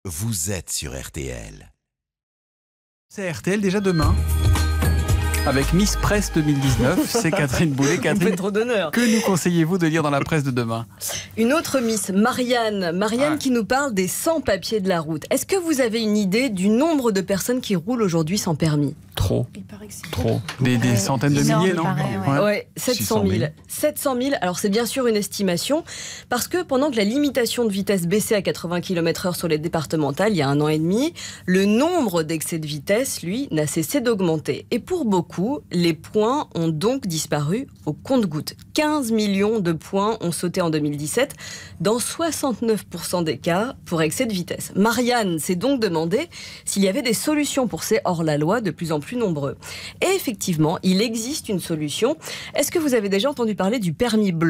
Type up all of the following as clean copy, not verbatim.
vous êtes sur RTL. C'est RTL déjà demain. Avec Miss Presse 2019, c'est Catherine Boulet. Catherine, trop d'honneur. que nous conseillez-vous de lire dans la presse de demain? Une autre Miss, Marianne qui nous parle des sans-papiers de la route. Est-ce que vous avez une idée du nombre de personnes qui roulent aujourd'hui sans permis? Trop. Il paraît que c'est Trop. Des centaines de énorme, milliers, il non? paraît, Ouais, 700 000. 700 000, alors c'est bien sûr une estimation, parce que pendant que la limitation de vitesse baissait à 80 km/h sur les départementales il y a 1 an et demi, le nombre d'excès de vitesse, lui, n'a cessé d'augmenter. Et pour beaucoup, les points ont donc disparu au compte-gouttes. 15 millions de points ont sauté en 2017, dans 69% des cas pour excès de vitesse. Marianne s'est donc demandé s'il y avait des solutions pour ces hors-la-loi de plus en plus nombreux. Et effectivement, il existe une solution. Est-ce que vous avez déjà entendu parler du permis blanc ?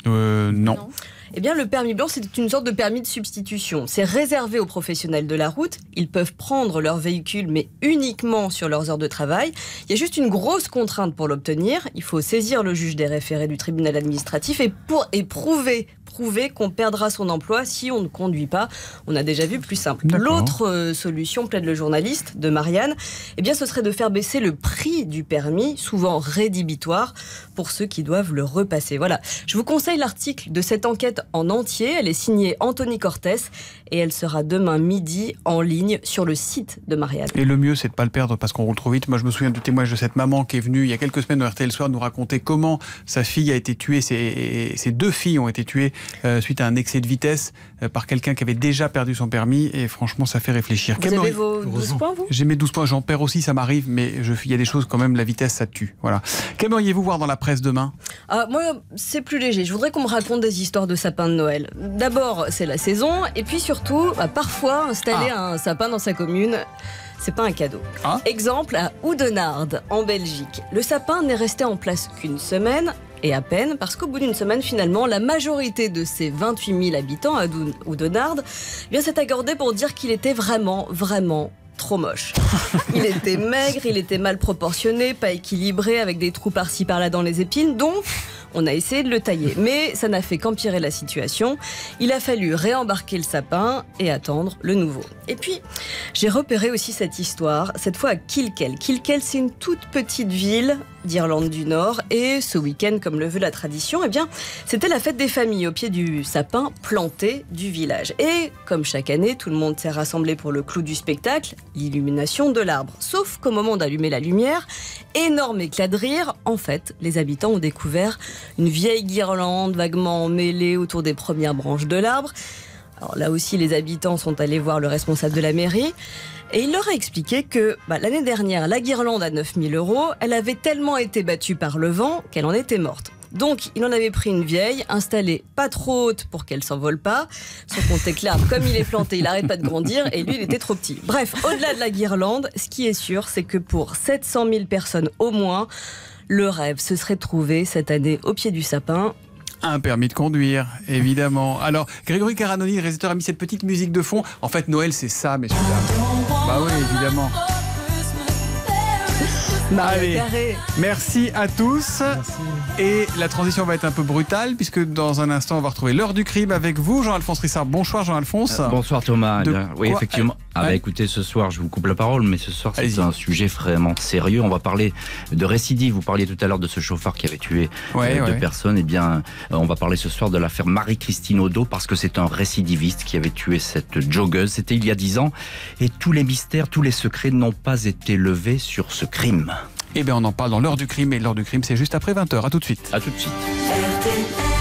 Non. Eh bien, le permis blanc, c'est une sorte de permis de substitution. C'est réservé aux professionnels de la route. Ils peuvent prendre leur véhicule, mais uniquement sur leurs heures de travail. Il y a juste une grosse contrainte pour l'obtenir. Il faut saisir le juge des référés du tribunal administratif et prouver qu'on perdra son emploi si on ne conduit pas. On a déjà vu plus simple. D'accord. L'autre solution, plaide le journaliste de Marianne, eh bien, ce serait de faire baisser le prix du permis, souvent rédhibitoire, pour ceux qui doivent le repasser. Voilà. Je vous conseille l'article de cette enquête en entier. Elle est signée Anthony Cortès et elle sera demain midi en ligne sur le site de Marianne. Et le mieux, c'est de ne pas le perdre parce qu'on roule trop vite. Moi, je me souviens du témoignage de cette maman qui est venue il y a quelques semaines au RTL Soir nous raconter comment sa fille a été tuée. Ses 2 filles ont été tuées suite à un excès de vitesse par quelqu'un qui avait déjà perdu son permis. Et franchement, ça fait réfléchir. Vous avez vos 12 points, vous ? J'ai mes 12 points. J'en perds aussi, ça m'arrive. Mais il y a des choses quand même, la vitesse, ça tue. Voilà. Qu'aimeriez-vous voir dans la presse demain ? Moi, c'est plus léger. Je voudrais qu'on me raconte des histoires de sapins de Noël. D'abord, c'est la saison. Et puis surtout, parfois, installer un sapin dans sa commune, c'est pas un cadeau. Exemple, à Oudenarde, en Belgique. Le sapin n'est resté en place qu'une semaine, et à peine, parce qu'au bout d'une semaine, finalement, la majorité de ces 28 000 habitants à Oudenarde s'est accordé pour dire qu'il était vraiment trop moche. Il était maigre, il était mal proportionné, pas équilibré, avec des trous par-ci par-là dans les épines, donc on a essayé de le tailler. Mais ça n'a fait qu'empirer la situation. Il a fallu réembarquer le sapin et attendre le nouveau. Et puis, j'ai repéré aussi cette histoire, cette fois à Kilkel. Kilkel, c'est une toute petite ville d'Irlande du Nord. Et ce week-end, comme le veut la tradition, c'était la fête des familles au pied du sapin planté du village. Et comme chaque année, tout le monde s'est rassemblé pour le clou du spectacle, l'illumination de l'arbre. Sauf qu'au moment d'allumer la lumière, énorme éclat de rire, en fait, les habitants ont découvert une vieille guirlande vaguement emmêlée autour des premières branches de l'arbre. Alors là aussi, les habitants sont allés voir le responsable de la mairie et il leur a expliqué que l'année dernière, la guirlande à 9 000 €, elle avait tellement été battue par le vent qu'elle en était morte. Donc, il en avait pris une vieille, installée pas trop haute pour qu'elle s'envole pas. Son compte est que l'arbre, comme il est planté, il n'arrête pas de grandir et lui, il était trop petit. Bref, au-delà de la guirlande, ce qui est sûr, c'est que pour 700 000 personnes au moins, le rêve se serait trouvé cette année au pied du sapin. Un permis de conduire, évidemment. Alors, Grégory Caranoni, le réalisateur, a mis cette petite musique de fond. En fait, Noël, c'est ça, messieurs, dames. Bah oui, évidemment. Allez, merci à tous. Merci. Et la transition va être un peu brutale puisque dans un instant on va retrouver l'heure du crime avec vous, Jean-Alphonse Rissard. Bonsoir Jean-Alphonse. Bonsoir Thomas. Oui, effectivement. Écoutez, ce soir, je vous coupe la parole, mais ce soir c'est un sujet vraiment sérieux. On va parler de récidive. Vous parliez tout à l'heure de ce chauffeur qui avait tué 2 personnes. Eh bien, on va parler ce soir de l'affaire Marie-Christine Odo parce que c'est un récidiviste qui avait tué cette joggeuse. C'était il y a 10 ans et tous les mystères, tous les secrets n'ont pas été levés sur ce crime. Eh bien, on en parle dans l'heure du crime et l'heure du crime, c'est juste après 20h. À tout de suite. À tout de suite.